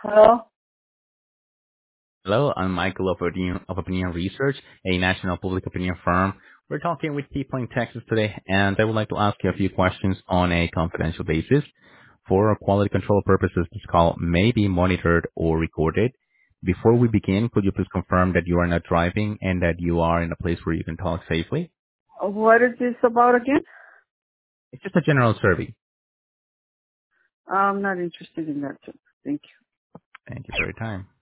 Hello? Hello, I'm Michael of Opinion Research, a national public opinion firm. We're talking with people in Texas today, and I would like to ask you a few questions on a confidential basis. For quality control purposes, this call may be monitored or recorded. Before we begin, could you please confirm that you are not driving and that you are in a place where you can talk safely? What is this about again? It's just a general survey. I'm not interested in that. Thank you. Thank you for your time.